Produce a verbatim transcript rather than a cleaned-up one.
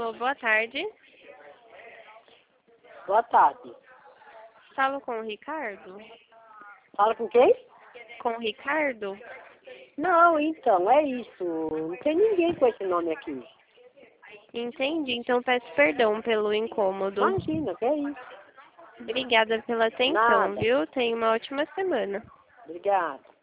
Alô, boa tarde. Boa tarde. Falo com o Ricardo? Fala com quem? Com o Ricardo? Não, então, é isso. Não tem ninguém com esse nome aqui. Entendi, então peço perdão pelo incômodo. Imagina, que é isso. Obrigada pela atenção, Nada. viu? Tenha uma ótima semana. Obrigado.